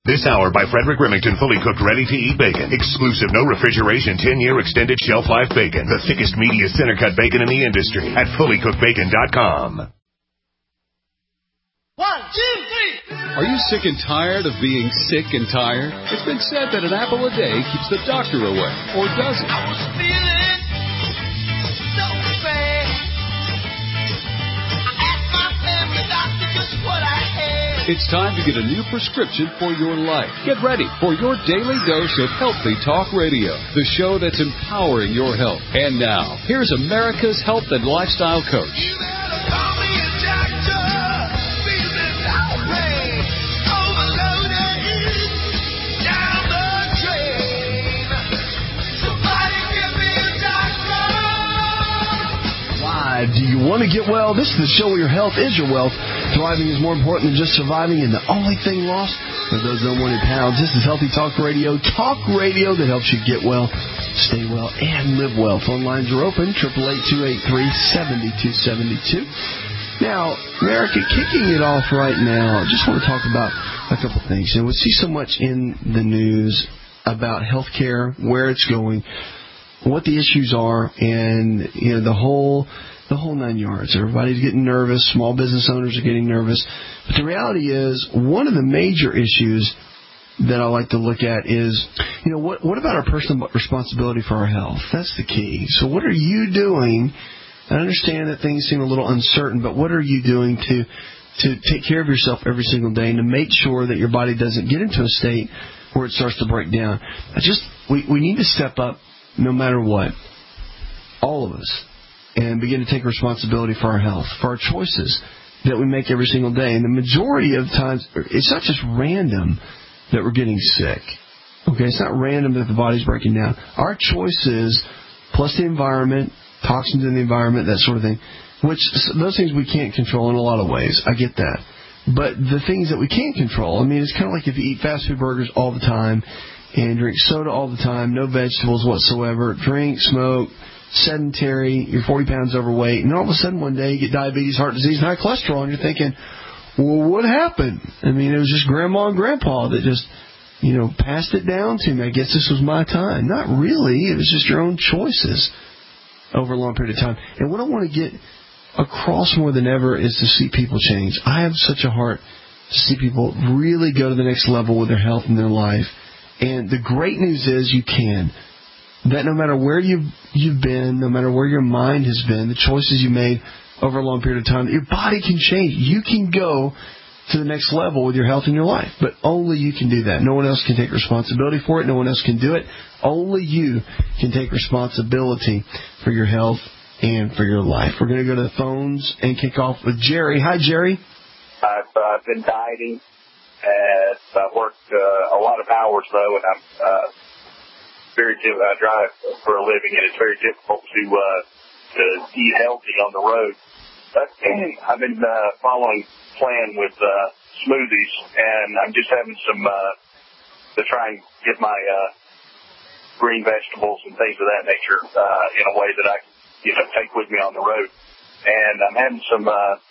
This hour by Frederick Remington, fully cooked, ready-to-eat bacon. Exclusive, no refrigeration, 10-year extended shelf life bacon. The thickest, meatiest center-cut bacon in the industry at fullycookedbacon.com. 1, 2, 3. Are you sick and tired of being sick and tired? It's been said that an apple a day keeps the doctor away, or does it? I was feeling so bad. I asked my family doctor just what I had. It's time to get a new prescription for your life. Get ready for your daily dose of Healthy Talk Radio, the show that's empowering your health. And now, here's America's health and lifestyle coach. You better call me a doctor. Feeling outraged, overloaded, down the drain. Somebody give me a doctor. Why do you want to get well? This is the show where your health is your wealth. Thriving is more important than just surviving, and the only thing lost are those unwanted pounds. This is Healthy Talk Radio that helps you get well, stay well, and live well. Phone lines are open, 888-283-7272. Now, America, kicking it off right now, I just want to talk about a couple things. And we see so much in the news about healthcare, where it's going, what the issues are, and the whole 9 yards. Everybody's getting nervous. Small business owners are getting nervous. But the reality is, one of the major issues that I like to look at is, what about our personal responsibility for our health? That's the key. So what are you doing? I understand that things seem a little uncertain, but what are you doing to take care of yourself every single day and to make sure that your body doesn't get into a state where it starts to break down? We need to step up no matter what, all of us, and begin to take responsibility for our health, for our choices that we make every single day. And the majority of times, it's not just random that we're getting sick. Okay, it's not random that the body's breaking down. Our choices, plus the environment, toxins in the environment, that sort of thing, which those things we can't control in a lot of ways. I get that. But the things that we can control, it's kind of like if you eat fast food burgers all the time and drink soda all the time, no vegetables whatsoever, drink, smoke, sedentary, you're 40 pounds overweight, and all of a sudden one day you get diabetes, heart disease, and high cholesterol, and you're thinking, well, what happened? It was just grandma and grandpa that just, passed it down to me. I guess this was my time. Not really. It was just your own choices over a long period of time. And what I want to get across more than ever is to see people change. I have such a heart to see people really go to the next level with their health and their life. And the great news is you can. That no matter where you've been, no matter where your mind has been, the choices you made over a long period of time, your body can change. You can go to the next level with your health and your life, but only you can do that. No one else can take responsibility for it. No one else can do it. Only you can take responsibility for your health and for your life. We're going to go to the phones and kick off with Jerry. Hi, Jerry. I've been dieting, and I've worked a lot of hours, though, and I'm I drive for a living, and it's very difficult to eat healthy on the road. But I've been following a plan with smoothies, and I'm just having some to try and get my green vegetables and things of that nature in a way that I can take with me on the road. And I'm having some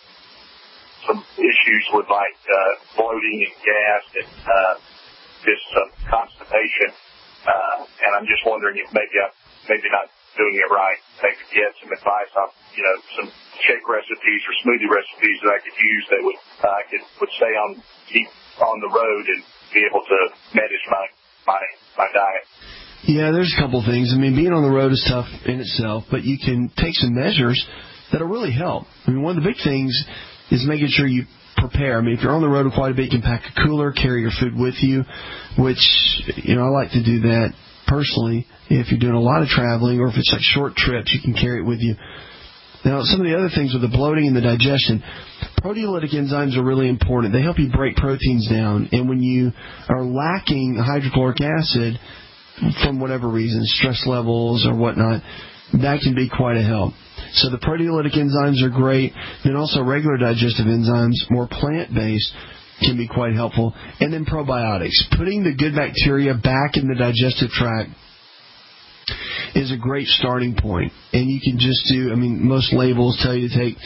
issues with bloating and gas and just some constipation. And I'm just wondering if maybe I'm not doing it right. Maybe get some advice on, some shake recipes or smoothie recipes that I could use that would keep on the road and be able to manage my diet. Yeah, there's a couple things. Being on the road is tough in itself, but you can take some measures that'll really help. One of the big things is making sure you prepare. If you're on the road quite a bit, you can pack a cooler, carry your food with you, which, I like to do that personally. If you're doing a lot of traveling or if it's short trips, you can carry it with you. Now, some of the other things with the bloating and the digestion, proteolytic enzymes are really important. They help you break proteins down. And when you are lacking hydrochloric acid, from whatever reason, stress levels or whatnot, that can be quite a help. So the proteolytic enzymes are great. Then also regular digestive enzymes, more plant-based, can be quite helpful. And then probiotics. Putting the good bacteria back in the digestive tract is a great starting point. And you can just do, most labels tell you to take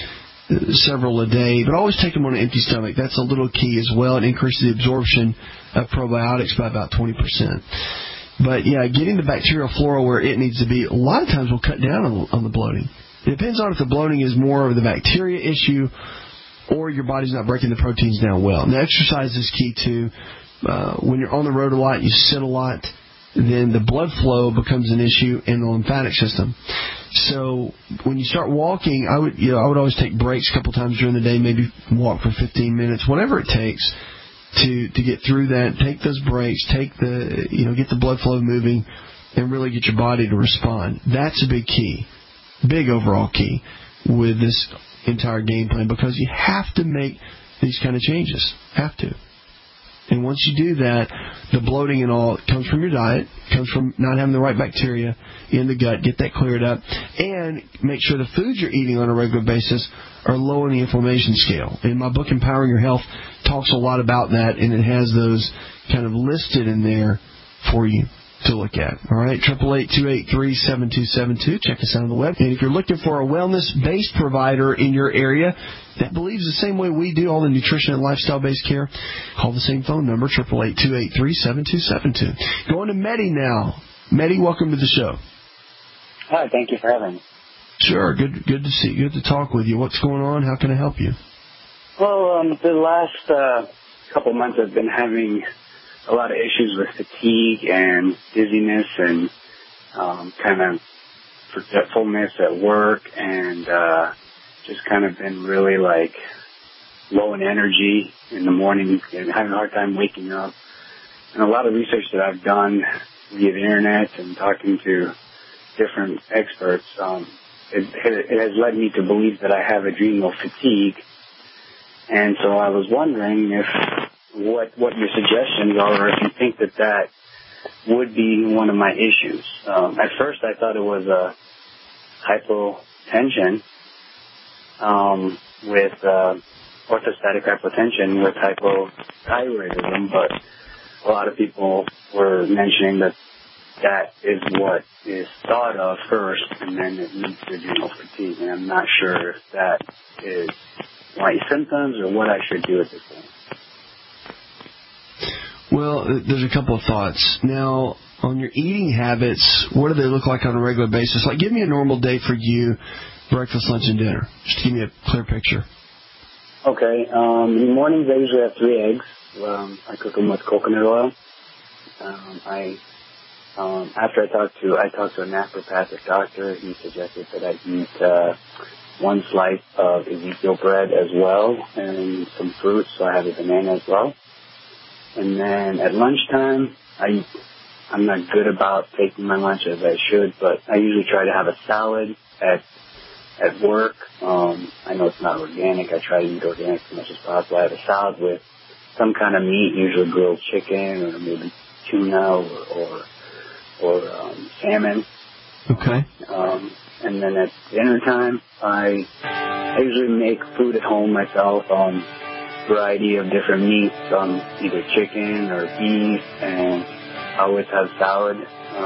several a day, but always take them on an empty stomach. That's a little key as well. It increases the absorption of probiotics by about 20%. But, yeah, getting the bacterial flora where it needs to be, a lot of times will cut down on the bloating. It depends on if the bloating is more of the bacteria issue or your body's not breaking the proteins down well. Now, exercise is key, too. When you're on the road a lot, you sit a lot, then the blood flow becomes an issue in the lymphatic system. So when you start walking, I would always take breaks a couple times during the day, maybe walk for 15 minutes, whatever it takes to get through that. Take those breaks, get the blood flow moving, and really get your body to respond. That's a big key, big overall key with this entire game plan, because you have to make these kind of changes. Have to. And once you do that, the bloating and all comes from your diet, comes from not having the right bacteria in the gut. Get that cleared up. And make sure the foods you're eating on a regular basis are low on the inflammation scale. And my book, Empowering Your Health, talks a lot about that, and it has those kind of listed in there for you to look at. All right, 888-283-7272. Check us out on the web. And if you're looking for a wellness-based provider in your area that believes the same way we do, all the nutrition and lifestyle-based care, call the same phone number, 888-283-7272. Going to Mehdi now. Mehdi, welcome to the show. Hi, thank you for having me. Sure, good to see you. Good to talk with you. What's going on? How can I help you? Well, the last couple months I've been having a lot of issues with fatigue and dizziness and kind of forgetfulness at work, and just kind of been really like low in energy in the morning and having a hard time waking up. And a lot of research that I've done via the internet and talking to different experts, it has led me to believe that I have adrenal fatigue. And so I was wondering what your suggestions are, or if you think that would be one of my issues. At first I thought it was a hypotension with orthostatic hypotension with hypothyroidism, but a lot of people were mentioning that is what is thought of first, and then it leads to adrenal fatigue. And I'm not sure if that is my symptoms or what I should do at this point. Well, there's a couple of thoughts. Now, on your eating habits, what do they look like on a regular basis? Like, give me a normal day for you, breakfast, lunch, and dinner. Just to give me a clear picture. Okay. In the mornings, I usually have 3 eggs. I cook them with coconut oil. After I talked to a naturopathic doctor, he suggested that I eat 1 slice of Ezekiel bread as well, and some fruits, so I have a banana as well. And then at lunchtime, I'm not good about taking my lunch as I should, but I usually try to have a salad at work. I know it's not organic. I try to eat organic as much as possible. I have a salad with some kind of meat, usually grilled chicken or maybe tuna or salmon. Okay. And then at dinner time, I usually make food at home myself on variety of different meats, either chicken or beef, and I always have salad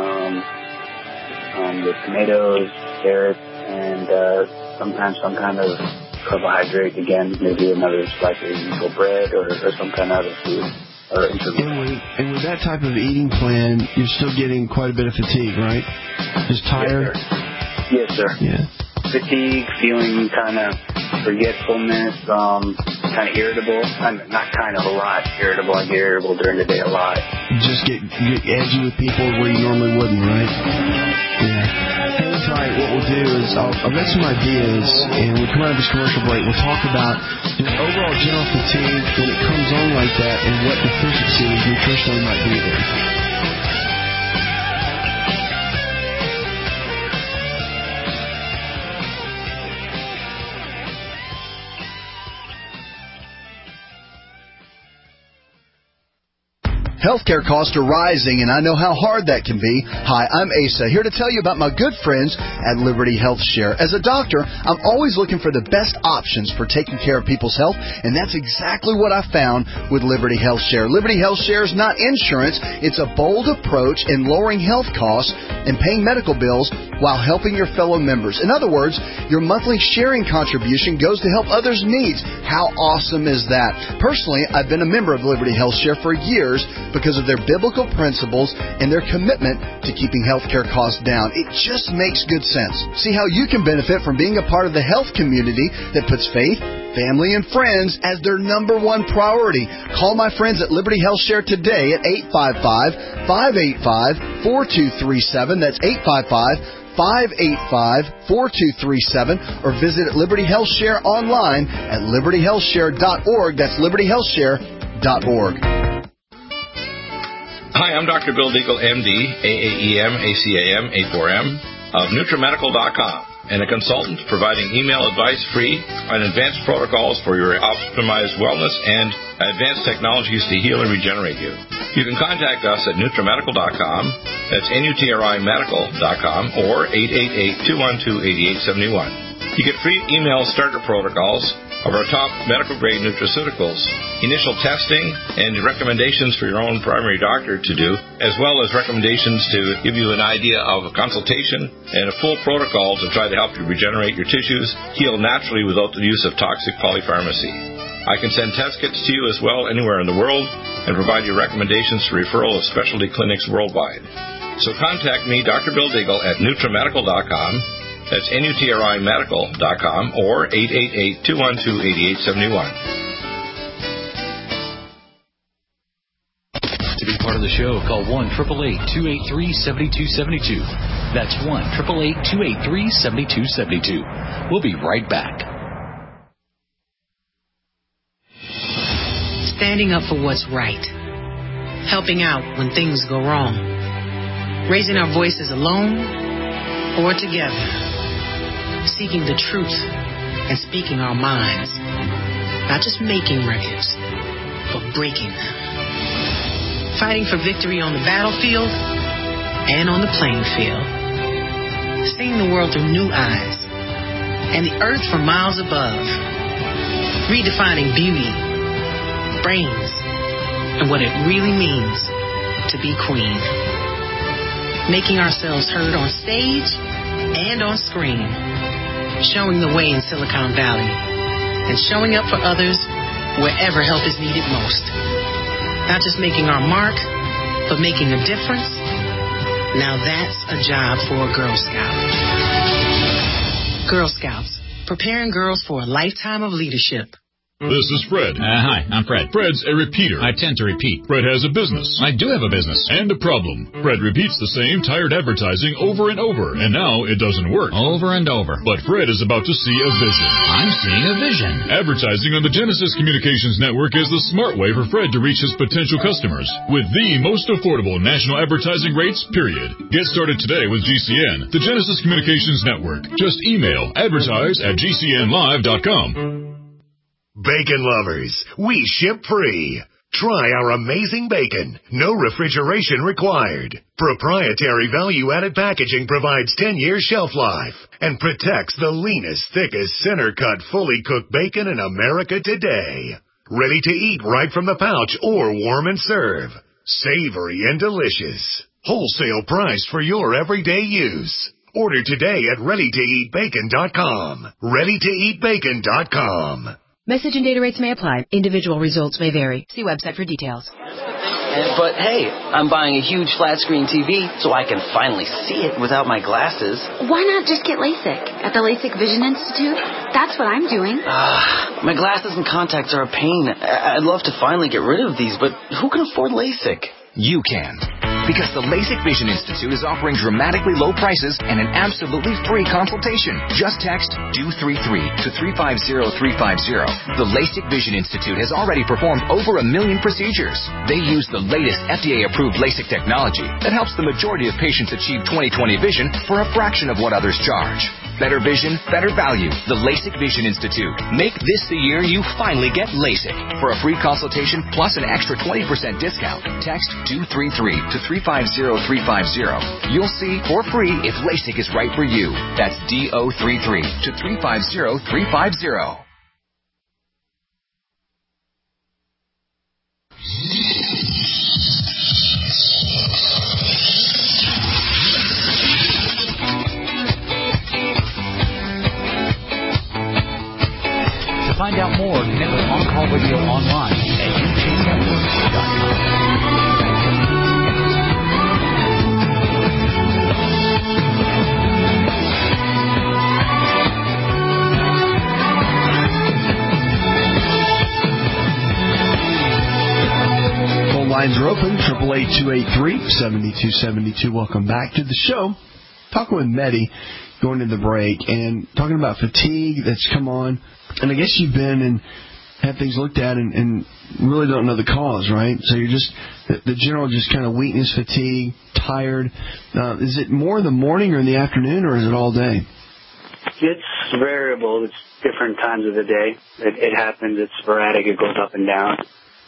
with tomatoes, carrots, and sometimes some kind of carbohydrate, again, maybe another slice of Ezekiel bread or some kind of other food. And with that type of eating plan, you're still getting quite a bit of fatigue, right? Just tired? Yes, sir. Yeah. Fatigue, feeling kind of forgetfulness, kind of irritable. Not kind of, a lot irritable. I get irritable during the day a lot. Just get edgy with people where you normally wouldn't, right? Yeah. Hang tight. What we'll do is I'll get some ideas, and we'll come out of this commercial break. We'll talk about just overall general fatigue when it comes on like that and what deficiencies nutritionally might be there. Healthcare costs are rising, and I know how hard that can be. Hi, I'm Asa, here to tell you about my good friends at Liberty Health Share. As a doctor, I'm always looking for the best options for taking care of people's health, and that's exactly what I found with Liberty Health Share. Liberty Health Share is not insurance. It's a bold approach in lowering health costs and paying medical bills while helping your fellow members. In other words, your monthly sharing contribution goes to help others' needs. How awesome is that? Personally, I've been a member of Liberty Health Share for years because of their biblical principles and their commitment to keeping healthcare costs down. It just makes good sense. See how you can benefit from being a part of the health community that puts faith, family, and friends as their number one priority. Call my friends at Liberty Health Share today at 855-585-4237. That's 855-585-4237, or visit Liberty Health Share online at libertyhealthshare.org. That's libertyhealthshare.org. Hi, I'm Dr. Bill Deagle, MD, AAEM, ACAM, A4M, of NutriMedical.com, and a consultant providing email advice free on advanced protocols for your optimized wellness and advanced technologies to heal and regenerate you. You can contact us at NutriMedical.com, that's NutriMedical.com, or 888-212-8871. You get free email starter protocols of our top medical-grade nutraceuticals, initial testing, and recommendations for your own primary doctor to do, as well as recommendations to give you an idea of a consultation and a full protocol to try to help you regenerate your tissues, heal naturally without the use of toxic polypharmacy. I can send test kits to you as well anywhere in the world and provide you recommendations for referral of specialty clinics worldwide. So contact me, Dr. Bill Deagle, at NutriMedical.com. That's NutriMedical.com, or 888-212-8871. To be part of the show, call 1-888-283-7272. That's 1-888-283-7272. We'll be right back. Standing up for what's right. Helping out when things go wrong. Raising our voices alone or together. Seeking the truth and speaking our minds. Not just making records, but breaking them. Fighting for victory on the battlefield and on the playing field. Seeing the world through new eyes and the earth from miles above. Redefining beauty, brains, and what it really means to be queen. Making ourselves heard on stage and on screen. Showing the way in Silicon Valley and showing up for others wherever help is needed most. Not just making our mark, but making a difference. Now that's a job for a Girl Scout. Girl Scouts, preparing girls for a lifetime of leadership. This is Fred. Hi, I'm Fred. Fred's a repeater. I tend to repeat. Fred has a business. I do have a business. And a problem. Fred repeats the same tired advertising over and over, and now it doesn't work. Over and over. But Fred is about to see a vision. I'm seeing a vision. Advertising on the Genesis Communications Network is the smart way for Fred to reach his potential customers with the most affordable national advertising rates, period. Get started today with GCN, the Genesis Communications Network. Just email advertise@gcnlive.com. Bacon lovers, we ship free. Try our amazing bacon. No refrigeration required. Proprietary value-added packaging provides 10-year shelf life and protects the leanest, thickest, center-cut, fully cooked bacon in America today. Ready to eat right from the pouch or warm and serve. Savory and delicious. Wholesale price for your everyday use. Order today at ReadyToEatBacon.com. ReadyToEatBacon.com. Message and data rates may apply. Individual results may vary. See website for details. But hey, I'm buying a huge flat screen TV so I can finally see it without my glasses. Why not just get LASIK at the LASIK Vision Institute? That's what I'm doing. My glasses and contacts are a pain. I'd love to finally get rid of these, but who can afford LASIK? You can. Because the LASIK Vision Institute is offering dramatically low prices and an absolutely free consultation. Just text DO33 to 350350. The LASIK Vision Institute has already performed over 1 million procedures. They use the latest FDA-approved LASIK technology that helps the majority of patients achieve 20/20 vision for a fraction of what others charge. Better vision, better value. The LASIK Vision Institute. Make this the year you finally get LASIK. For a free consultation plus an extra 20% discount, text 233 to 350350. You'll see for free if LASIK is right for you. That's DO33 to 350350. To find out more, connect with On Call Radio online at UKChatworks.com. Phone lines are open, 888-283-7272. Welcome back to the show. Talking with Mehdi, going to the break, and talking about fatigue that's come on. And I guess you've been and had things looked at and really don't know the cause, right? So you're just, the general just kind of weakness, fatigue, tired. Is it more in the morning or in the afternoon, or is it all day? It's variable. It's different times of the day. It happens. It's sporadic. It goes up and down.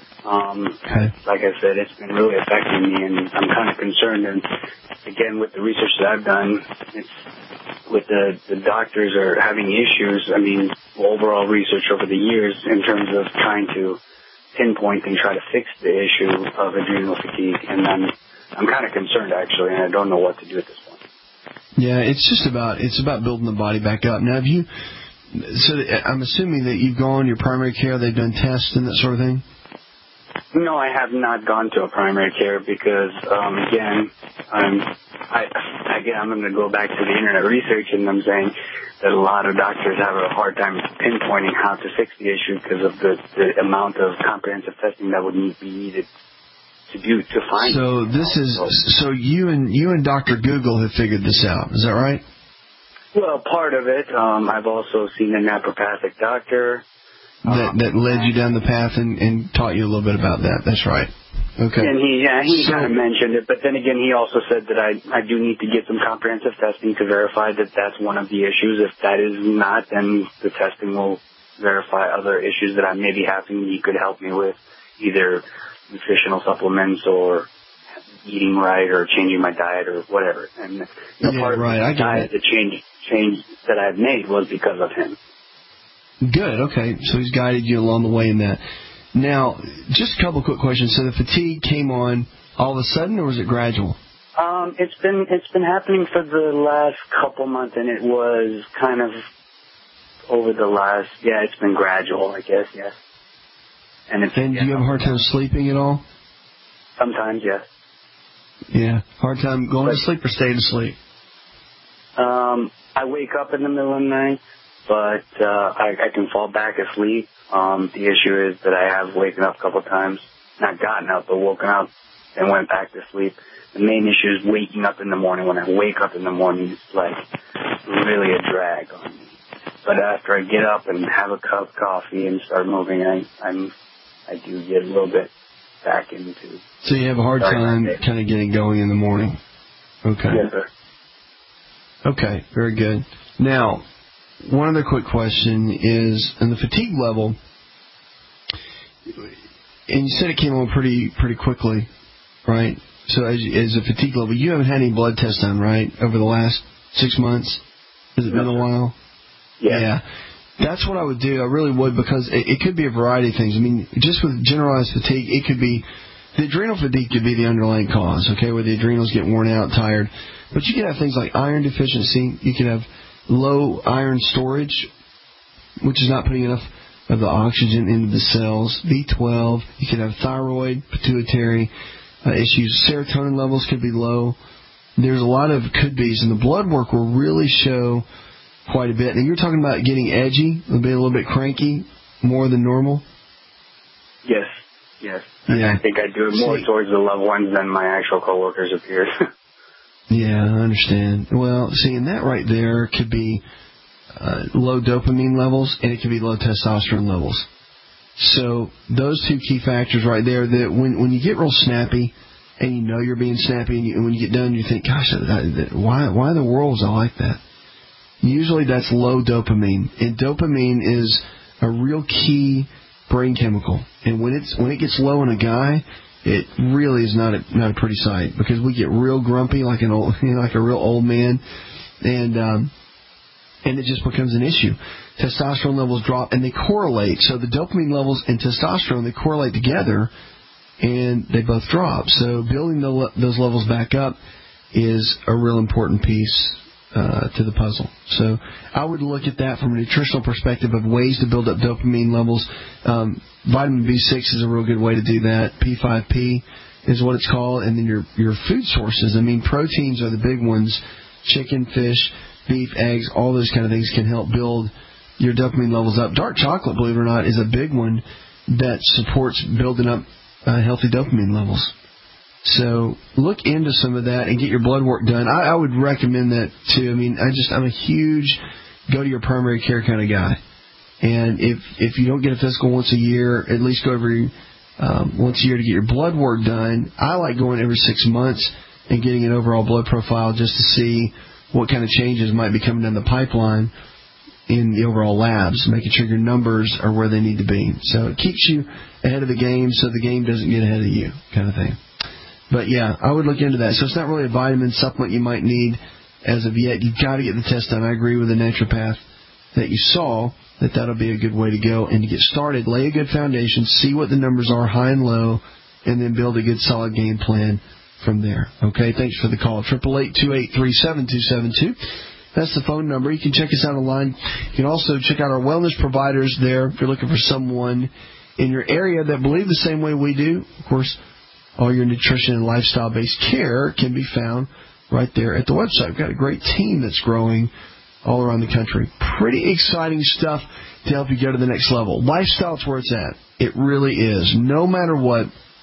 Like I said, it's been really affecting me, and I'm kind of concerned. And again, with the research that I've done, it's with the doctors are having issues. I mean, overall research over the years in terms of trying to pinpoint and try to fix the issue of adrenal fatigue, and I'm kind of concerned actually, and I don't know what to do at this point. Yeah, it's about building the body back up. Now, so I'm assuming that you've gone to your primary care, they've done tests and that sort of thing? No, I have not gone to a primary care because, again, I'm going to go back to the internet research, and I'm saying that a lot of doctors have a hard time pinpointing how to fix the issue because of the amount of comprehensive testing that would be needed to do to find. So you and Dr. Google have figured this out. Is that right? Well, part of it. I've also seen a naturopathic doctor. That led you down the path and taught you a little bit about that. That's right. Okay. And he kind of mentioned it, but then again, he also said that I do need to get some comprehensive testing to verify that that's one of the issues. If that is not, then the testing will verify other issues that I may be having. He could help me with either nutritional supplements or eating right or changing my diet or whatever. And part of the diet, the change that I've made was because of him. Good, okay. So he's guided you along the way in that. Now, just a couple of quick questions. So the fatigue came on all of a sudden, or was it gradual? It's been happening for the last couple months, and it was kind of over the last, it's been gradual, I guess, yes. And do you have a hard time sleeping at all? Sometimes, yes. Yeah, hard time going to sleep or staying asleep? I wake up in the middle of the night, but I can fall back asleep. The issue is that I have waken up a couple of times, not gotten up, but woken up and went back to sleep. The main issue is waking up in the morning. When I wake up in the morning, it's like really a drag on me. But after I get up and have a cup of coffee and start moving, I do get a little bit back into. So you have a hard time kind of getting going in the morning. Okay. Yes, sir. Okay, very good. Now, one other quick question is, on the fatigue level, and you said it came on pretty quickly, right? So as a fatigue level, you haven't had any blood tests done, right, over the last 6 months? Has it been a while? Yeah. That's what I would do. I really would, because it could be a variety of things. I mean, just with generalized fatigue, it could be, the adrenal fatigue could be the underlying cause, okay, where the adrenals get worn out, tired. But you could have things like iron deficiency. You could have low iron storage, which is not putting enough of the oxygen into the cells. B12. You could have thyroid, pituitary issues. Serotonin levels could be low. There's a lot of could-bes, and the blood work will really show quite a bit. And you're talking about getting edgy, a little bit cranky, more than normal? Yes. Yeah. I think I do it more towards the loved ones than my actual coworkers appear. Yeah, I understand. Well, and that right there could be low dopamine levels, and it could be low testosterone levels. So those two key factors right there, that when you get real snappy, and you know you're being snappy, and when you get done, you think, gosh, why in the world was I like that? usually that's low dopamine. And dopamine is a real key brain chemical. And when it gets low in a guy, it really is not a pretty sight, because we get real grumpy like like a real old man, and it just becomes an issue. Testosterone levels drop, and they correlate. So the dopamine levels and testosterone, they correlate together, and they both drop. So building those levels back up is a real important piece to the puzzle. So I would look at that from a nutritional perspective of ways to build up dopamine levels. Vitamin B6 is a real good way to do that. P5P is what it's called. And then your food sources. I mean, proteins are the big ones. Chicken, fish, beef, eggs, all those kind of things can help build your dopamine levels up. Dark chocolate, believe it or not, is a big one that supports building up healthy dopamine levels. So look into some of that and get your blood work done. I would recommend that too. I mean, I'm a huge go to your primary care kind of guy. And if you don't get a physical once a year, at least go every once a year to get your blood work done. I like going every 6 months and getting an overall blood profile just to see what kind of changes might be coming down the pipeline in the overall labs, making sure your numbers are where they need to be. So it keeps you ahead of the game so the game doesn't get ahead of you, kind of thing. But, yeah, I would look into that. So it's not really a vitamin supplement you might need as of yet. You've got to get the test done. I agree with the naturopath that you saw that that'll be a good way to go. And to get started, lay a good foundation, see what the numbers are, high and low, and then build a good solid game plan from there. Okay, thanks for the call. 888-283-7272. That's the phone number. You can check us out online. You can also check out our wellness providers there if you're looking for someone in your area that believe the same way we do. Of course, all your nutrition and lifestyle-based care can be found right there at the website. We've got a great team that's growing all around the country. Pretty exciting stuff to help you go to the next level. Lifestyle's where it's at. It really is. No matter what,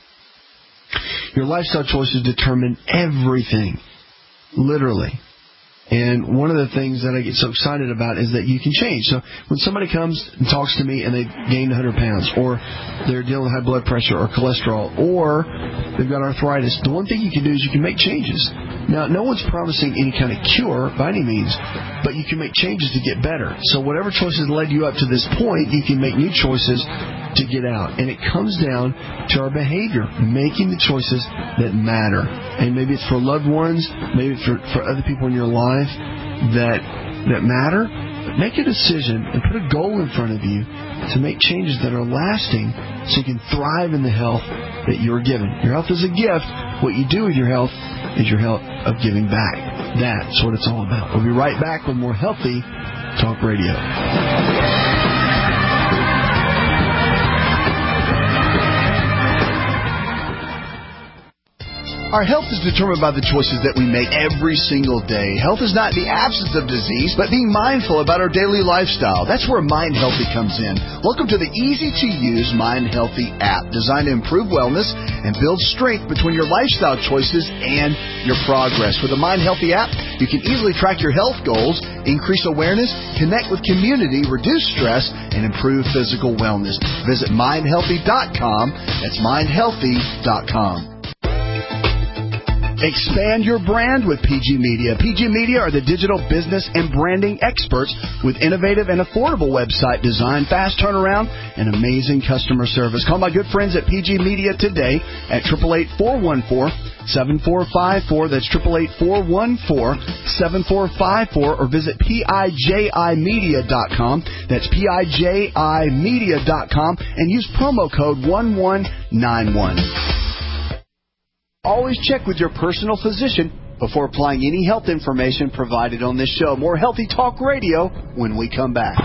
your lifestyle choices determine everything, literally. And one of the things that I get so excited about is that you can change. So when somebody comes and talks to me and they've gained 100 pounds, or they're dealing with high blood pressure or cholesterol, or they've got arthritis, the one thing you can do is you can make changes. Now, no one's promising any kind of cure by any means, but you can make changes to get better. So whatever choices led you up to this point, you can make new choices to get out. And it comes down to our behavior, making the choices that matter. And maybe it's for loved ones, maybe it's for other people in your life that matter. But make a decision and put a goal in front of you to make changes that are lasting so you can thrive in the health that you're given. Your health is a gift. What you do with your health is your health of giving back. That's what it's all about. We'll be right back with more Healthy Talk Radio. Our health is determined by the choices that we make every single day. Health is not the absence of disease, but being mindful about our daily lifestyle. That's where Mind Healthy comes in. Welcome to the easy-to-use Mind Healthy app, designed to improve wellness and build strength between your lifestyle choices and your progress. With the Mind Healthy app, you can easily track your health goals, increase awareness, connect with community, reduce stress, and improve physical wellness. Visit mindhealthy.com. That's mindhealthy.com. Expand your brand with PG Media. PG Media are the digital business and branding experts with innovative and affordable website design, fast turnaround, and amazing customer service. Call my good friends at PG Media today at 888-414-7454. That's 888-414-7454, or visit PIJImedia.com. That's PIJImedia.com, and use promo code 1191. Always check with your personal physician before applying any health information provided on this show. More Healthy Talk Radio when we come back.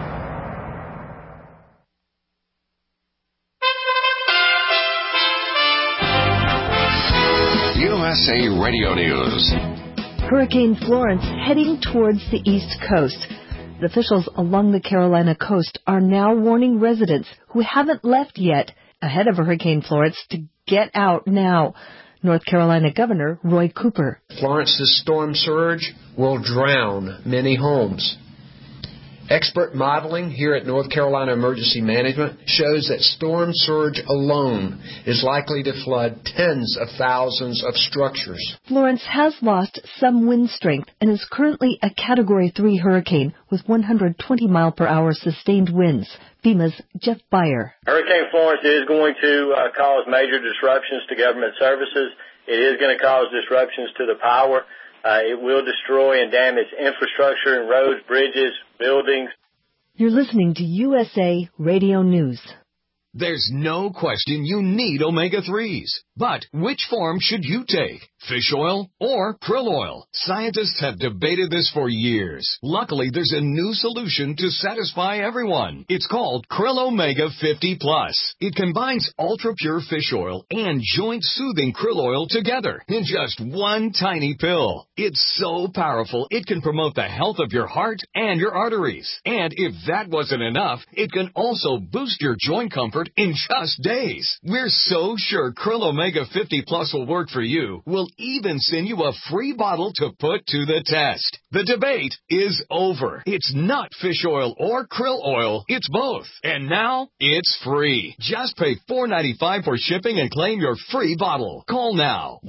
USA Radio News. Hurricane Florence heading towards the East Coast. The officials along the Carolina coast are now warning residents who haven't left yet ahead of Hurricane Florence to get out now. North Carolina Governor Roy Cooper. Florence's storm surge will drown many homes. Expert modeling here at North Carolina Emergency Management shows that storm surge alone is likely to flood tens of thousands of structures. Florence has lost some wind strength and is currently a Category 3 hurricane with 120-mile-per-hour sustained winds. FEMA's Jeff Beyer. Hurricane Florence is going to cause major disruptions to government services. It is going to cause disruptions to the power. It will destroy and damage infrastructure and roads, bridges, buildings. You're listening to USA Radio News. There's no question you need omega-3s. But which form should you take? Fish oil or krill oil? Scientists have debated this for years. Luckily, there's a new solution to satisfy everyone. It's called Krill Omega 50 Plus. It combines ultra-pure fish oil and joint-soothing krill oil together in just one tiny pill. It's so powerful, it can promote the health of your heart and your arteries. And if that wasn't enough, it can also boost your joint comfort in just days. We're so sure Krill Omega 50 Plus will work for you. We'll even send you a free bottle to put to the test. The debate is over. It's not fish oil or krill oil. It's both. And now it's free. Just pay $4.95 for shipping and claim your free bottle. Call now.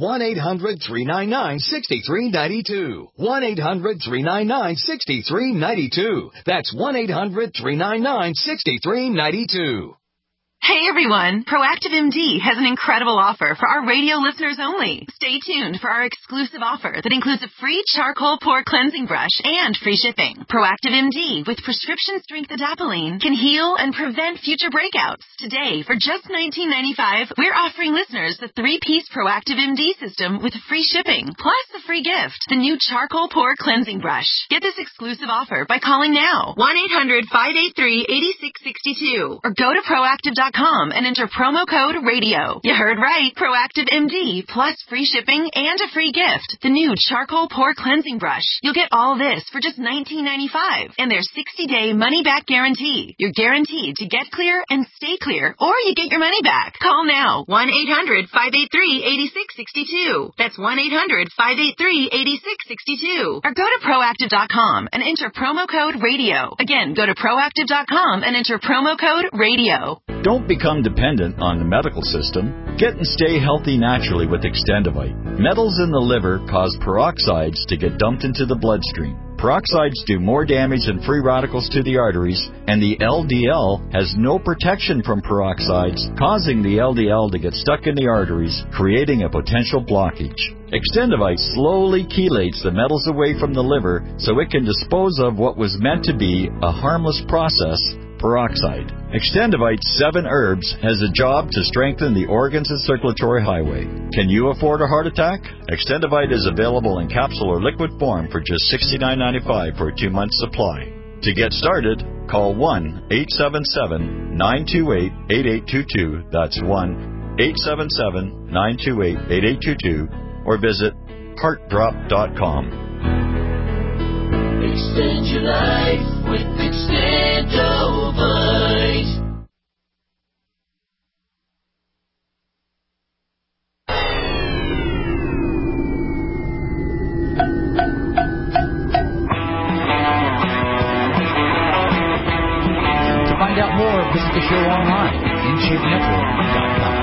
1-800-399-6392. 1-800-399-6392. That's 1-800-399-6392. Hey everyone, Proactive MD has an incredible offer for our radio listeners only. Stay tuned for our exclusive offer that includes a free charcoal pore cleansing brush and free shipping. Proactive MD with prescription strength adapalene can heal and prevent future breakouts. Today, for just $19.95, we're offering listeners the 3-piece Proactive MD system with free shipping, plus a free gift, the new charcoal pore cleansing brush. Get this exclusive offer by calling now, 1-800-583-8662, or go to proactive.com and enter promo code RADIO. You heard right. Proactive MD plus free shipping and a free gift. The new charcoal pore cleansing brush. You'll get all this for just $19.95 and their 60-day money-back guarantee. You're guaranteed to get clear and stay clear, or you get your money back. Call now. 1-800-583-8662. That's 1-800-583-8662. Or go to proactive.com and enter promo code RADIO. Again, go to proactive.com and enter promo code RADIO. Don't become dependent on the medical system. Get and stay healthy naturally with Extendivite. Metals in the liver cause peroxides to get dumped into the bloodstream. Peroxides do more damage than free radicals to the arteries, and the LDL has no protection from peroxides, causing the LDL to get stuck in the arteries, creating a potential blockage. Extendivite slowly chelates the metals away from the liver so it can dispose of what was meant to be a harmless process, peroxide. Extendivite 7 Herbs has a job to strengthen the organs and circulatory highway. Can you afford a heart attack? Extendivite is available in capsule or liquid form for just $69.95 for a 2-month supply. To get started, call 1-877-928-8822. That's 1-877-928-8822. Or visit heartdrop.com. Extend your life with Extendivite. To find out more, visit the show online at InShapeNetwork.com.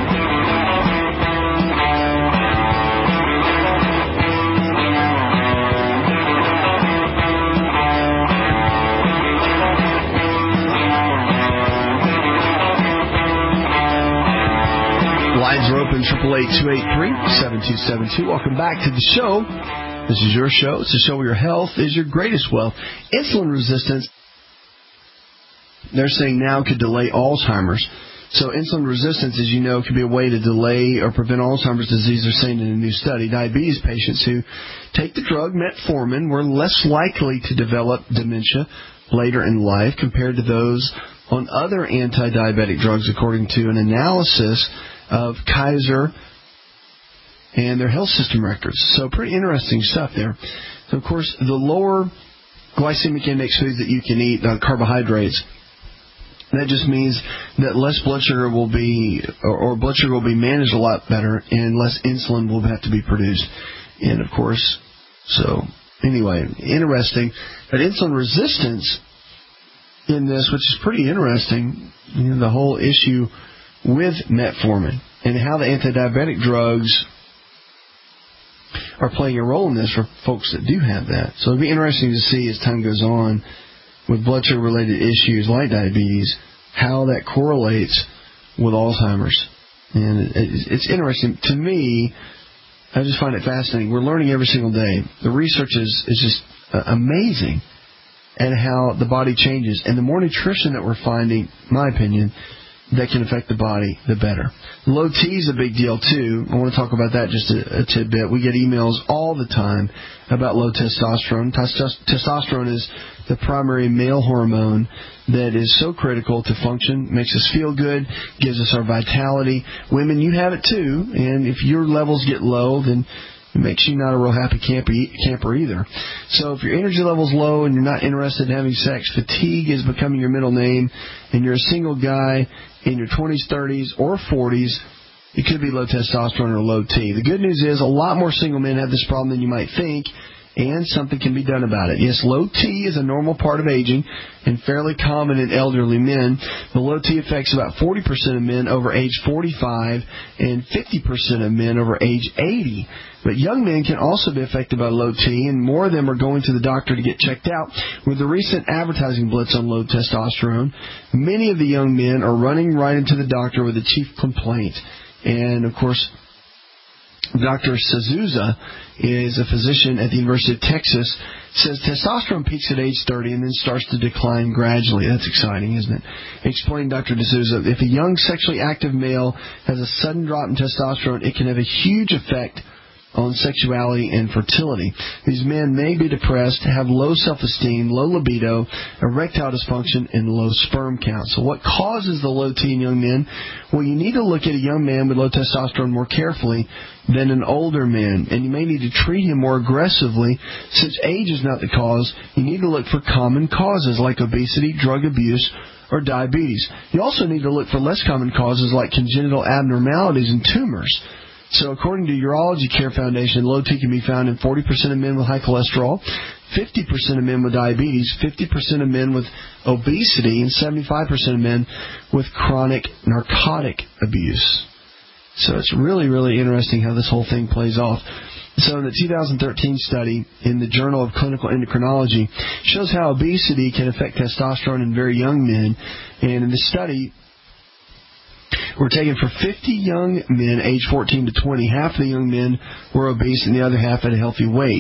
Lines are open, 888-283-7272. Welcome back to the show. This is your show. It's a show where your health is your greatest wealth. Insulin resistance, they're saying now could delay Alzheimer's. So insulin resistance, as you know, can be a way to delay or prevent Alzheimer's disease. They're saying in a new study, diabetes patients who take the drug metformin were less likely to develop dementia later in life compared to those on other anti-diabetic drugs, according to an analysis of Kaiser and their health system records. So pretty interesting stuff there. So, of course, the lower glycemic index foods that you can eat, carbohydrates, that just means that less blood sugar will be, or blood sugar will be managed a lot better, and less insulin will have to be produced. And, of course, so anyway, interesting. But insulin resistance in this, which is pretty interesting, the whole issue with metformin and how the anti-diabetic drugs are playing a role in this for folks that do have that. So it'll be interesting to see as time goes on with blood sugar-related issues like diabetes, how that correlates with Alzheimer's. And it's interesting. To me, I just find it fascinating. We're learning every single day. The research is just amazing at how the body changes. And the more nutrition that we're finding, in my opinion, that can affect the body, the better. Low T is a big deal, too. I want to talk about that just a tidbit. We get emails all the time about low testosterone. Testosterone is the primary male hormone that is so critical to function, makes us feel good, gives us our vitality. Women, you have it, too. And if your levels get low, then it makes you not a real happy camper either. So if your energy level's low and you're not interested in having sex, fatigue is becoming your middle name, and you're a single guy in your 20s, 30s, or 40s, it could be low testosterone or low T. The good news is a lot more single men have this problem than you might think, and something can be done about it. Yes, low T is a normal part of aging and fairly common in elderly men. The low T affects about 40% of men over age 45 and 50% of men over age 80. But young men can also be affected by low T, and more of them are going to the doctor to get checked out. With the recent advertising blitz on low testosterone, many of the young men are running right into the doctor with a chief complaint. And, of course, Dr. Sazusa is a physician at the University of Texas, says testosterone peaks at age 30 and then starts to decline gradually. That's exciting, isn't it? Explained Dr. D'Souza, if a young sexually active male has a sudden drop in testosterone, it can have a huge effect on sexuality and fertility. These men may be depressed, have low self-esteem, low libido, erectile dysfunction, and low sperm count. So what causes the low T in young men? Well, you need to look at a young man with low testosterone more carefully than an older man, and you may need to treat him more aggressively. Since age is not the cause, you need to look for common causes like obesity, drug abuse, or diabetes. You also need to look for less common causes like congenital abnormalities and tumors. So according to Urology Care Foundation, low T can be found in 40% of men with high cholesterol, 50% of men with diabetes, 50% of men with obesity, and 75% of men with chronic narcotic abuse. So it's really, really interesting how this whole thing plays off. So in the 2013 study in the Journal of Clinical Endocrinology shows how obesity can affect testosterone in very young men. And in the study, were taken for 50 young men aged 14 to 20. Half of the young men were obese and the other half had a healthy weight.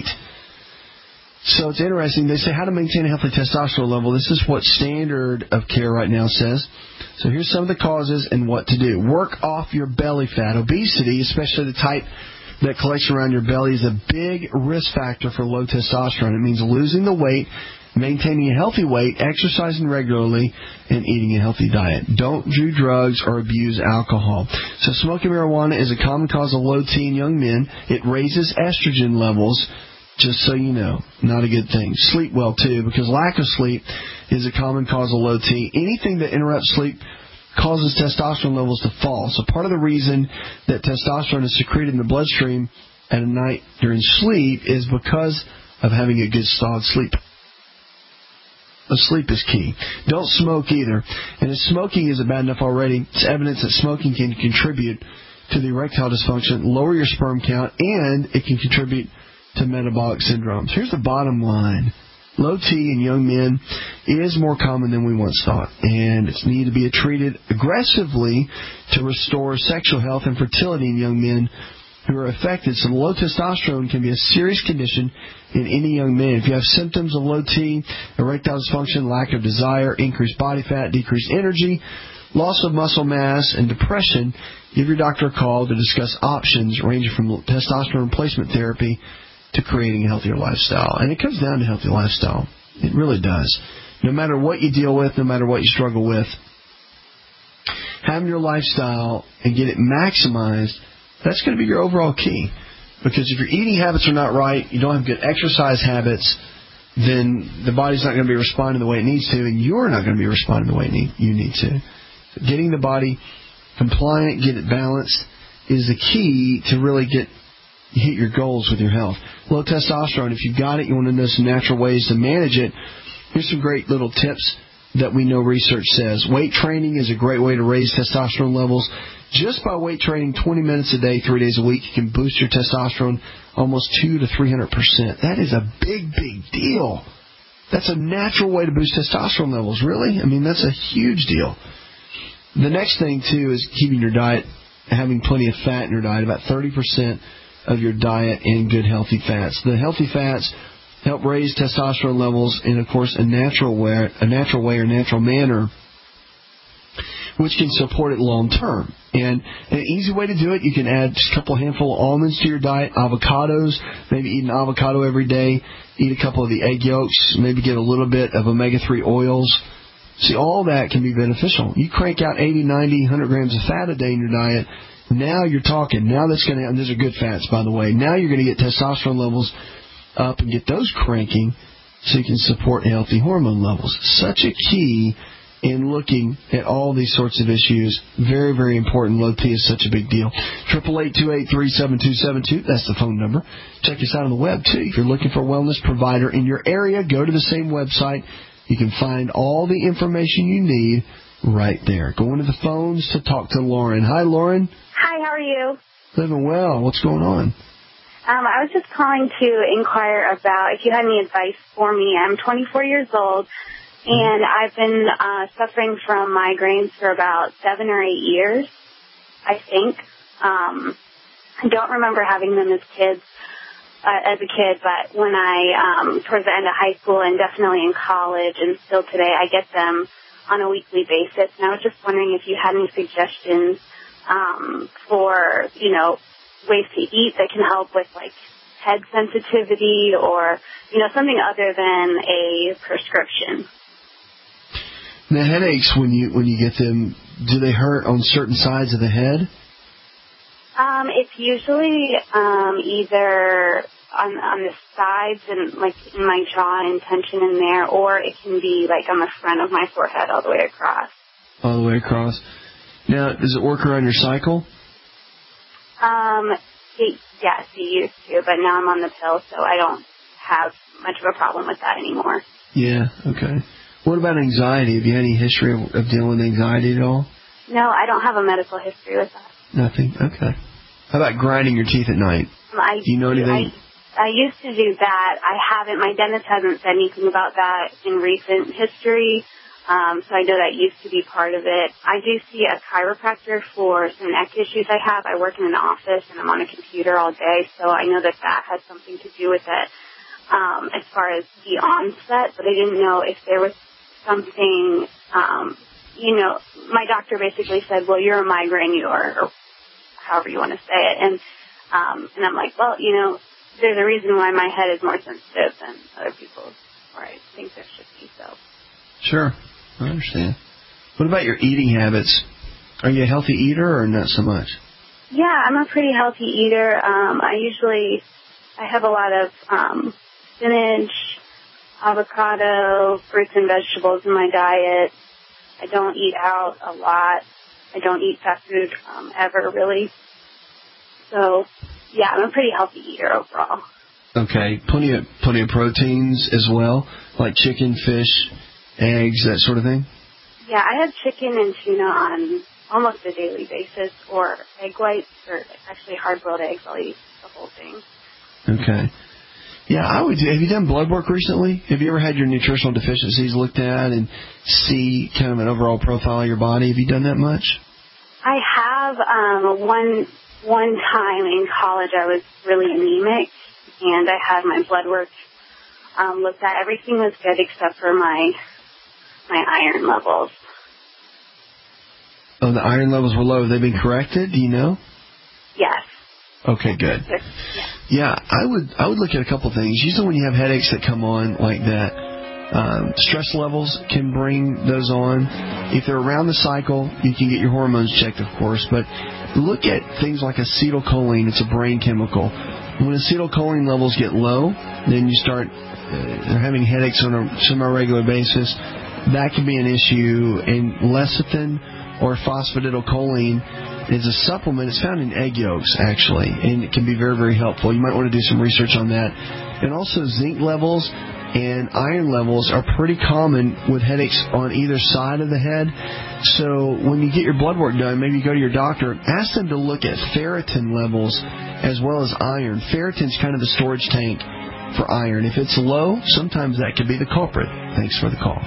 So it's interesting. They say how to maintain a healthy testosterone level. This is what standard of care right now says. So here's some of the causes and what to do. Work off your belly fat. Obesity, especially the type that collects around your belly, is a big risk factor for low testosterone. It means losing the weight, maintaining a healthy weight, exercising regularly, and eating a healthy diet. Don't do drugs or abuse alcohol. So smoking marijuana is a common cause of low T in young men. It raises estrogen levels, just so you know. Not a good thing. Sleep well, too, because lack of sleep is a common cause of low T. Anything that interrupts sleep causes testosterone levels to fall. So part of the reason that testosterone is secreted in the bloodstream at night during sleep is because of having a good solid sleep. Sleep is key. Don't smoke either. And if smoking isn't bad enough already, it's evidence that smoking can contribute to the erectile dysfunction, lower your sperm count, and it can contribute to metabolic syndromes. Here's the bottom line. Low T in young men is more common than we once thought, and it's needed to be treated aggressively to restore sexual health and fertility in young men who are affected. So low testosterone can be a serious condition in any young man. If you have symptoms of low T, erectile dysfunction, lack of desire, increased body fat, decreased energy, loss of muscle mass, and depression, give your doctor a call to discuss options ranging from testosterone replacement therapy to creating a healthier lifestyle. And it comes down to healthy lifestyle. It really does. No matter what you deal with, no matter what you struggle with, having your lifestyle and get it maximized, that's going to be your overall key. Because if your eating habits are not right, you don't have good exercise habits, then the body's not going to be responding the way it needs to, and you're not going to be responding the way you need to. So getting the body compliant, get it balanced, is the key to really hit your goals with your health. Low testosterone, if you've got it, you want to know some natural ways to manage it. Here's some great little tips that we know research says. Weight training is a great way to raise testosterone levels. Just by weight training 20 minutes a day, 3 days a week, you can boost your testosterone almost 200 to 300%. That is a big, big deal. That's a natural way to boost testosterone levels, really? I mean, that's a huge deal. The next thing, too, is keeping your diet, having plenty of fat in your diet, about 30% of your diet in good, healthy fats. The healthy fats help raise testosterone levels in, of course, a natural way or natural manner, which can support it long term. And an easy way to do it, you can add just a couple handful of almonds to your diet, avocados, maybe eat an avocado every day, eat a couple of the egg yolks, maybe get a little bit of omega-3 oils. See, all that can be beneficial. You crank out 80, 90, 100 grams of fat a day in your diet, now you're talking. Now that's going to, and these are good fats, by the way, now you're going to get testosterone levels up and get those cranking so you can support healthy hormone levels. Such a key in looking at all these sorts of issues. Very, very important. Low T is such a big deal. 888-283-7272. That's the phone number. Check us out on the web, too. If you're looking for a wellness provider in your area, go to the same website. You can find all the information you need right there. Going to the phones to talk to Lauren. Hi, Lauren. Hi, how are you? Living well. What's going on? I was just calling to inquire about if you had any advice for me. I'm 24 years old, and I've been suffering from migraines for about 7 or 8 years, I think. I don't remember having them as a kid, but when I, towards the end of high school and definitely in college and still today, I get them on a weekly basis. And I was just wondering if you had any suggestions for, ways to eat that can help with, like, head sensitivity or, something other than a prescription. The headaches, when you get them, do they hurt on certain sides of the head? It's usually either on the sides and, like, in my jaw and tension in there, or it can be, like, on the front of my forehead all the way across. All the way across. Now, does it work around your cycle? Yes, it used to, but now I'm on the pill, so I don't have much of a problem with that anymore. Yeah, okay. What about anxiety? Have you had any history of dealing with anxiety at all? No, I don't have a medical history with that. Nothing? Okay. How about grinding your teeth at night? Do you know anything? I used to do that. I haven't. My dentist hasn't said anything about that in recent history. So I know that used to be part of it. I do see a chiropractor for some neck issues I have. I work in an office and I'm on a computer all day, so I know that has something to do with it as far as the onset, but I didn't know if there was something, my doctor basically said, well, you're a migraine, or however you want to say it. And I'm like, well, there's a reason why my head is more sensitive than other people's, or I think there should be, so. Sure. I understand. What about your eating habits? Are you a healthy eater or not so much? Yeah, I'm a pretty healthy eater. I have a lot of spinach, avocado, fruits and vegetables in my diet. I don't eat out a lot. I don't eat fast food ever, really. So, yeah, I'm a pretty healthy eater overall. Okay. Plenty of proteins as well, like chicken, fish, eggs, that sort of thing? Yeah, I have chicken and tuna on almost a daily basis, or egg whites, or actually hard-boiled eggs. I'll eat the whole thing. Okay. Yeah, have you done blood work recently? Have you ever had your nutritional deficiencies looked at and see kind of an overall profile of your body? Have you done that much? I have. One time in college I was really anemic, and I had my blood work looked at. Everything was good except for my iron levels. Oh, the iron levels were low. Have they been corrected? Do you know? Yes. Okay, good. Yeah, I would look at a couple things. Usually when you have headaches that come on like that, stress levels can bring those on. If they're around the cycle, you can get your hormones checked, of course. But look at things like acetylcholine. It's a brain chemical. When acetylcholine levels get low, then you start having headaches on a semi-regular basis. That can be an issue. And lecithin or phosphatidylcholine is a supplement. It's found in egg yolks, actually, and it can be very, very helpful. You might want to do some research on that. And also zinc levels and iron levels are pretty common with headaches on either side of the head. So when you get your blood work done, maybe you go to your doctor, ask them to look at ferritin levels as well as iron. Ferritin's kind of the storage tank for iron. If it's low, sometimes that could be the culprit. Thanks for the call.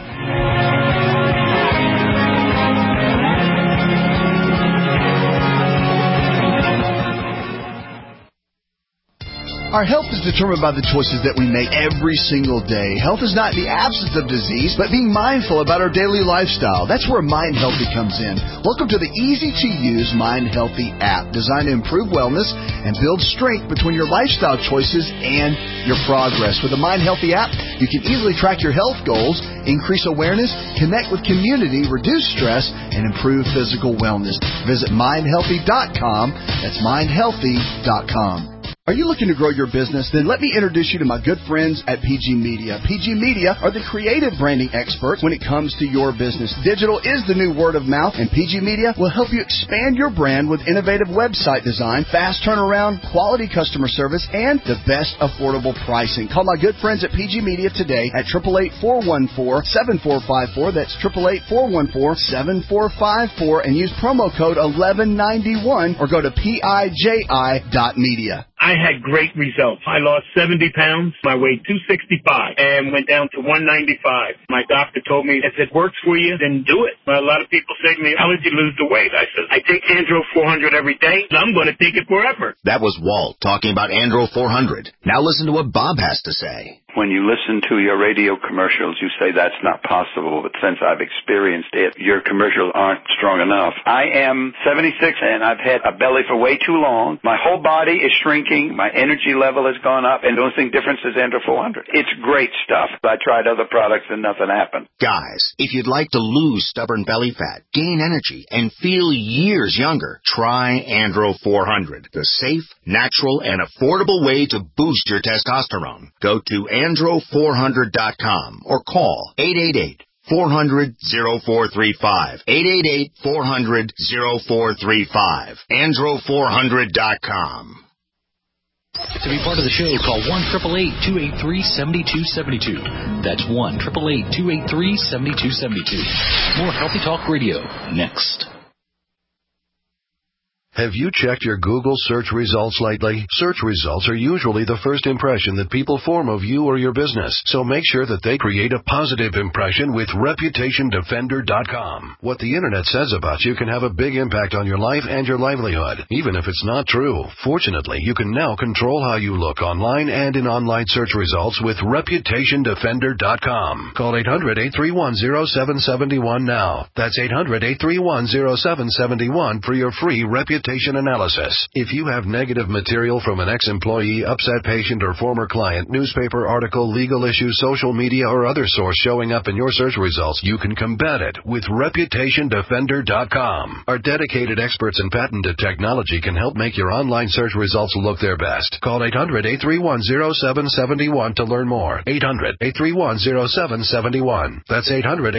Our health is determined by the choices that we make every single day. Health is not the absence of disease, but being mindful about our daily lifestyle. That's where Mind Healthy comes in. Welcome to the easy-to-use Mind Healthy app, designed to improve wellness and build strength between your lifestyle choices and your progress. With the Mind Healthy app, you can easily track your health goals, increase awareness, connect with community, reduce stress, and improve physical wellness. Visit mindhealthy.com. That's mindhealthy.com. Are you looking to grow your business? Then let me introduce you to my good friends at PG Media. PG Media are the creative branding experts when it comes to your business. Digital is the new word of mouth, and PG Media will help you expand your brand with innovative website design, fast turnaround, quality customer service, and the best affordable pricing. Call my good friends at PG Media today at 888-414-7454. That's 888-414-7454, and use promo code 1191 or go to PIJI.media. I had great results. I lost 70 pounds. I weighed 265 and went down to 195. My doctor told me, if it works for you, then do it. A lot of people say to me, how did you lose the weight? I said, I take Andro 400 every day, and I'm going to take it forever. That was Walt talking about Andro 400. Now listen to what Bob has to say. When you listen to your radio commercials, you say that's not possible, but since I've experienced it, your commercials aren't strong enough. I am 76 and I've had a belly for way too long. My whole body is shrinking. My energy level has gone up, and the only thing difference is Andro 400. It's great stuff. I tried other products and nothing happened. Guys, if you'd like to lose stubborn belly fat, gain energy, and feel years younger, try Andro 400, the safe, natural, and affordable way to boost your testosterone. Go to Andro400.com or call 888-400-0435. 888-400-0435. Andro400.com. To be part of the show, call 1-888-283-7272. That's 1-888-283-7272. More Healthy Talk Radio next. Have you checked your Google search results lately? Search results are usually the first impression that people form of you or your business, so make sure that they create a positive impression with ReputationDefender.com. What the Internet says about you can have a big impact on your life and your livelihood, even if it's not true. Fortunately, you can now control how you look online and in online search results with ReputationDefender.com. Call 800-831-0771 now. That's 800-831-0771 for your free reputation analysis. If you have negative material from an ex-employee, upset patient, or former client, newspaper article, legal issue, social media, or other source showing up in your search results, you can combat it with ReputationDefender.com. Our dedicated experts in patented technology can help make your online search results look their best. Call 800-831-0771 to learn more. 800-831-0771. That's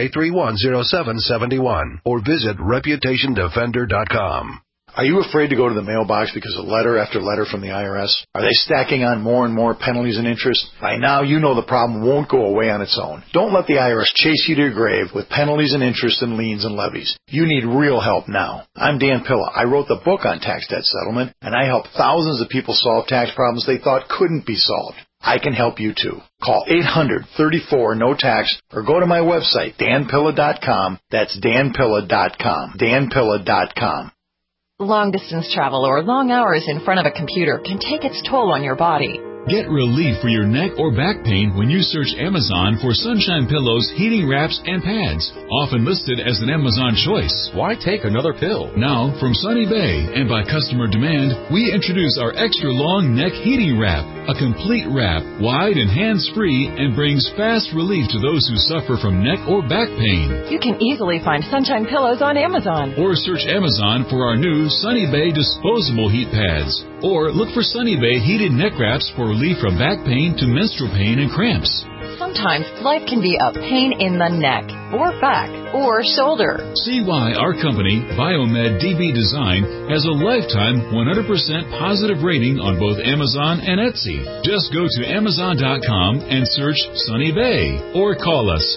800-831-0771. Or visit ReputationDefender.com. Are you afraid to go to the mailbox because of letter after letter from the IRS? Are they stacking on more and more penalties and interest? By now, you know the problem won't go away on its own. Don't let the IRS chase you to your grave with penalties and interest and liens and levies. You need real help now. I'm Dan Pilla. I wrote the book on tax debt settlement, and I help thousands of people solve tax problems they thought couldn't be solved. I can help you too. Call 800-34-NO-TAX or go to my website, danpilla.com. That's danpilla.com. danpilla.com. Long-distance travel or long hours in front of a computer can take its toll on your body. Get relief for your neck or back pain when you search Amazon for Sunshine Pillows, heating wraps, and pads, often listed as an Amazon choice. Why take another pill? Now, from Sunny Bay and by customer demand, we introduce our extra long neck heating wrap, a complete wrap, wide and hands-free, and brings fast relief to those who suffer from neck or back pain. You can easily find Sunshine Pillows on Amazon. Or search Amazon for our new Sunny Bay disposable heat pads. Or look for Sunny Bay heated neck wraps for relief from back pain to menstrual pain and cramps. Sometimes life can be a pain in the neck or back. or shoulder. See why our company, Biomed DB Design, has a lifetime 100% positive rating on both Amazon and Etsy. Just go to Amazon.com and search Sunny Bay or call us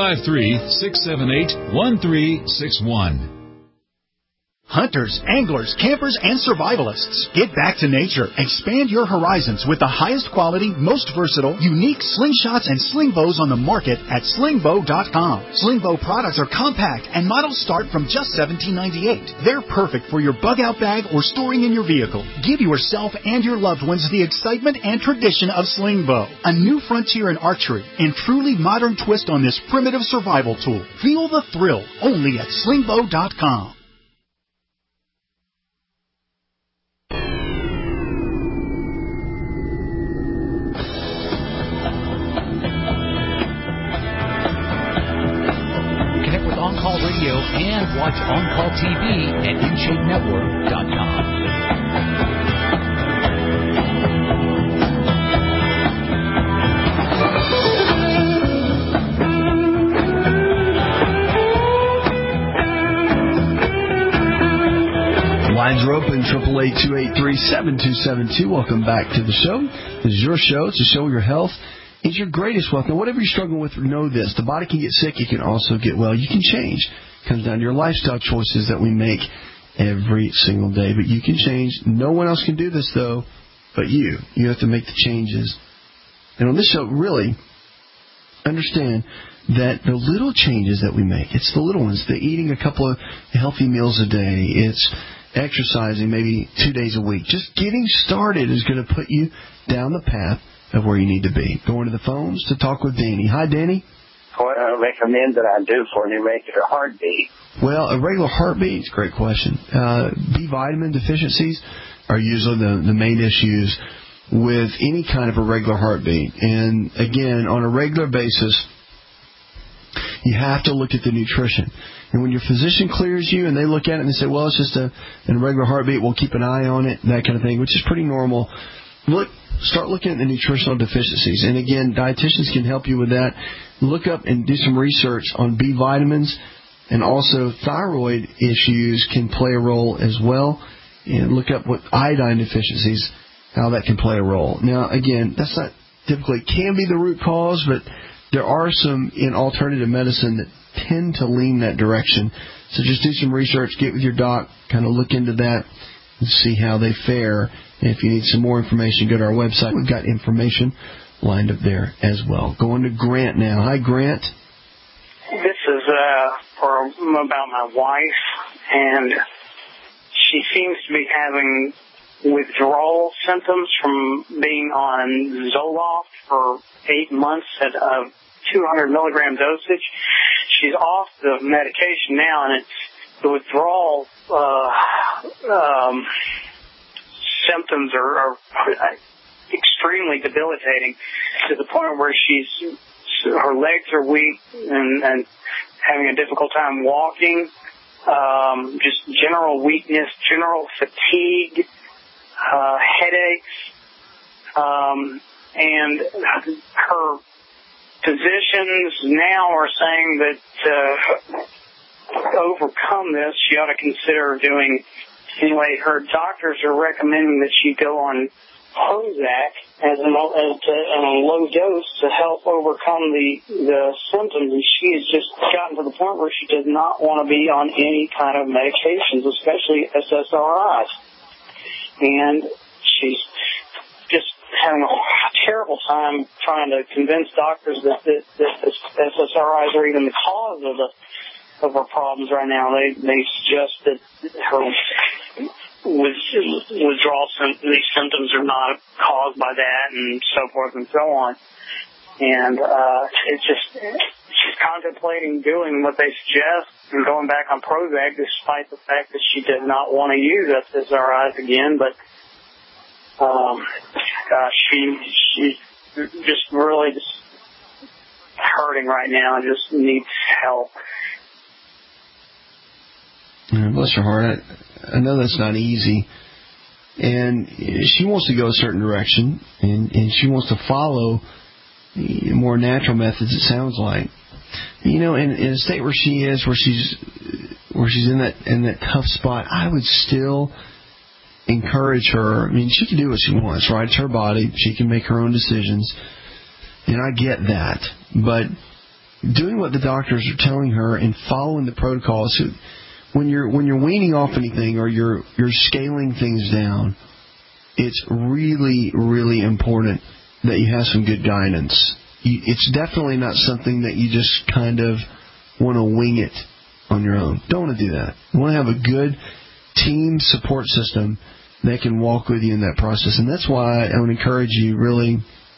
253-678-1361. Hunters, anglers, campers, and survivalists. Get back to nature. Expand your horizons with the highest quality, most versatile, unique slingshots and sling bows on the market at slingbow.com. Slingbow products are compact and models start from just $17.98. They're perfect for your bug-out bag or storing in your vehicle. Give yourself and your loved ones the excitement and tradition of Slingbow, a new frontier in archery and truly modern twist on this primitive survival tool. Feel the thrill only at slingbow.com. On-Call Radio and watch On-Call TV at InShapeNetwork.com. Lines are open, 888-283-7272. Welcome back to the show. This is your show. It's a show where your health is your greatest wealth. Now, whatever you're struggling with, know this. The body can get sick. It can also get well. You can change. It comes down to your lifestyle choices that we make every single day. But you can change. No one else can do this, though, but you. You have to make the changes. And on this show, really, understand that the little changes that we make, it's the little ones, the eating a couple of healthy meals a day, it's exercising maybe 2 days a week. Just getting started is going to put you down the path of where you need to be. Going to the phones to talk with Danny. Hi, Danny. What I recommend that I do for an irregular heartbeat? Well, a regular heartbeat is a great question. B vitamin deficiencies are usually the main issues with any kind of irregular heartbeat. And, again, on a regular basis, you have to look at the nutrition. And when your physician clears you and they look at it and they say, well, it's just an irregular heartbeat, we'll keep an eye on it, that kind of thing, which is pretty normal. Start looking at the nutritional deficiencies. And, again, dietitians can help you with that. Look up and do some research on B vitamins, and also thyroid issues can play a role as well. And look up what iodine deficiencies, how that can play a role. Now, again, that's not typically can be the root cause, but there are some in alternative medicine that tend to lean that direction. So just do some research, get with your doc, kind of look into that and see how they fare. And if you need some more information, go to our website. We've got information lined up there as well. Going to Grant now. Hi, Grant. This is about my wife, and she seems to be having withdrawal symptoms from being on Zoloft for 8 months at a 200 milligram dosage. She's off the medication now, and the withdrawal symptoms are extremely debilitating to the point where her legs are weak and having a difficult time walking, just general weakness, general fatigue, headaches, and her physicians now are saying that to overcome this, she ought to consider doing, anyway, her doctors are recommending that she go on Prozac as a low dose to help overcome the symptoms, and she has just gotten to the point where she does not want to be on any kind of medications, especially SSRIs. And she's just having a terrible time trying to convince doctors that SSRIs are even the cause of her problems right now. They suggest that her withdrawal these symptoms are not caused by that, and so forth and so on. And it's just she's contemplating doing what they suggest and going back on Prozac, despite the fact that she does not want to use SSRIs again. But she's just really just hurting right now and just needs help. Bless her heart. I know that's not easy. And she wants to go a certain direction, and she wants to follow more natural methods, it sounds like. in a state where she is, where she's in that tough spot, I would still encourage her. I mean, she can do what she wants, right? It's her body. She can make her own decisions. And I get that. But doing what the doctors are telling her and following the protocols, when you're weaning off anything or you're scaling things down, it's really, really important that you have some good guidance. It's definitely not something that you just kind of want to wing it on your own. Don't want to do that. You want to have a good team support system that can walk with you in that process. And that's why I would encourage you really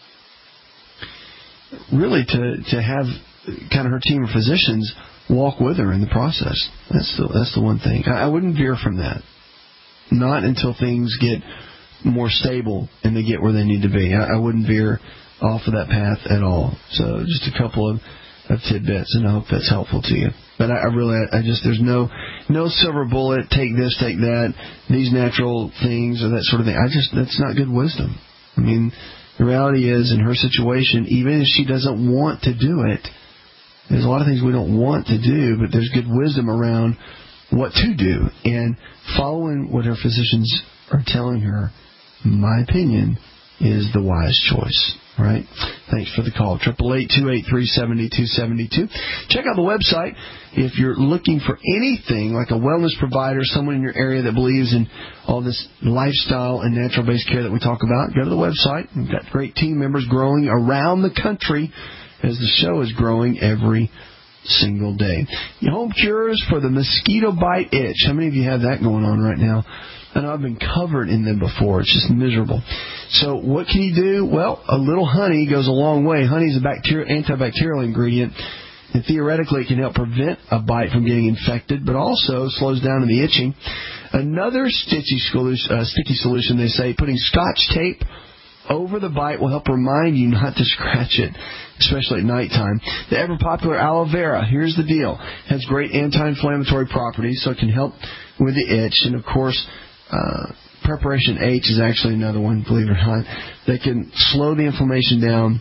to have kind of her team of physicians walk with her in the process. That's the one thing. I wouldn't veer from that. Not until things get more stable and they get where they need to be. I wouldn't veer off of that path at all. So just a couple of tidbits, and I hope that's helpful to you. But I just there's no silver bullet, take this, take that, these natural things or that sort of thing. That's not good wisdom. I mean, the reality is, in her situation, even if she doesn't want to do it, there's a lot of things we don't want to do, but there's good wisdom around what to do. And following what her physicians are telling her, in my opinion, is the wise choice. All right? Thanks for the call. 888-283-7272. Check out the website if you're looking for anything like a wellness provider, someone in your area that believes in all this lifestyle and natural-based care that we talk about. Go to the website. We've got great team members growing around the country as the show is growing every single day. Home cures for the mosquito bite itch. How many of you have that going on right now? I know I've been covered in them before. It's just miserable. So what can you do? Well, a little honey goes a long way. Honey is a antibacterial ingredient, and theoretically it can help prevent a bite from getting infected, but also slows down the itching. Another sticky solution, they say, putting Scotch tape over the bite will help remind you not to scratch it, especially at nighttime. The ever-popular aloe vera, here's the deal, has great anti-inflammatory properties, so it can help with the itch. And, of course, Preparation H is actually another one, believe it or not, that can slow the inflammation down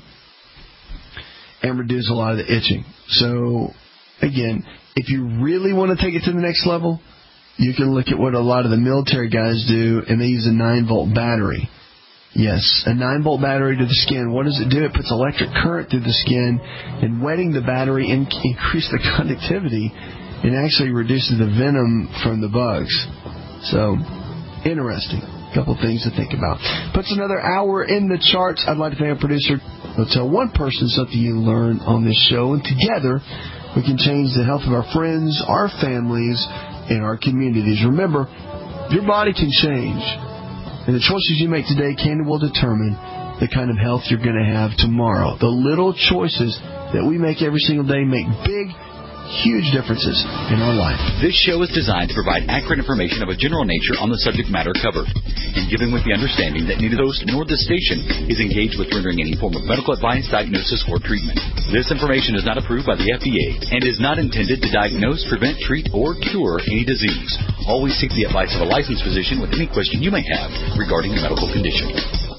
and reduce a lot of the itching. So, again, if you really want to take it to the next level, you can look at what a lot of the military guys do, and they use a 9-volt battery. Yes, a 9-volt battery to the skin. What does it do? It puts electric current through the skin, and wetting the battery increases the conductivity and actually reduces the venom from the bugs. So, interesting. A couple things to think about. Puts another hour in the charts. I'd like to thank our producer. We'll tell one person something you learn on this show, and together we can change the health of our friends, our families, and our communities. Remember, your body can change. And the choices you make today can and will determine the kind of health you're going to have tomorrow. The little choices that we make every single day make big, huge differences in our life. This show is designed to provide accurate information of a general nature on the subject matter covered, and given with the understanding that neither the host nor the station is engaged with rendering any form of medical advice, diagnosis, or treatment. This information is not approved by the FDA and is not intended to diagnose, prevent, treat, or cure any disease. Always seek the advice of a licensed physician with any question you may have regarding a medical condition.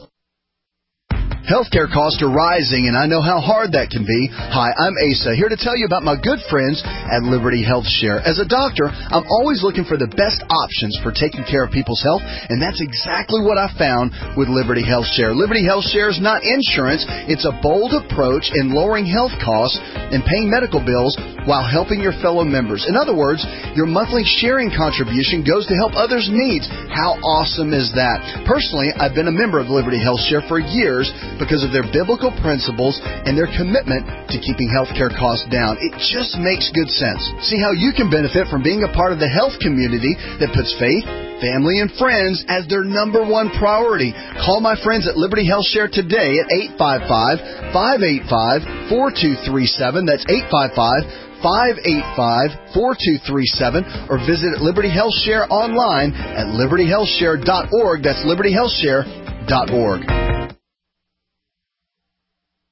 Healthcare costs are rising, and I know how hard that can be. Hi, I'm Asa, here to tell you about my good friends at Liberty Health Share. As a doctor, I'm always looking for the best options for taking care of people's health, and that's exactly what I found with Liberty Health Share. Liberty Health Share is not insurance. It's a bold approach in lowering health costs and paying medical bills while helping your fellow members. In other words, your monthly sharing contribution goes to help others' needs. How awesome is that? Personally, I've been a member of Liberty Health Share for years because of their biblical principles and their commitment to keeping healthcare costs down. It just makes good sense. See how you can benefit from being a part of the health community that puts faith, family, and friends as their number one priority. Call my friends at Liberty Health Share today at 855-585-4237. That's 855-585-4237, or visit Liberty Health Share online at libertyhealthshare.org. That's libertyhealthshare.org.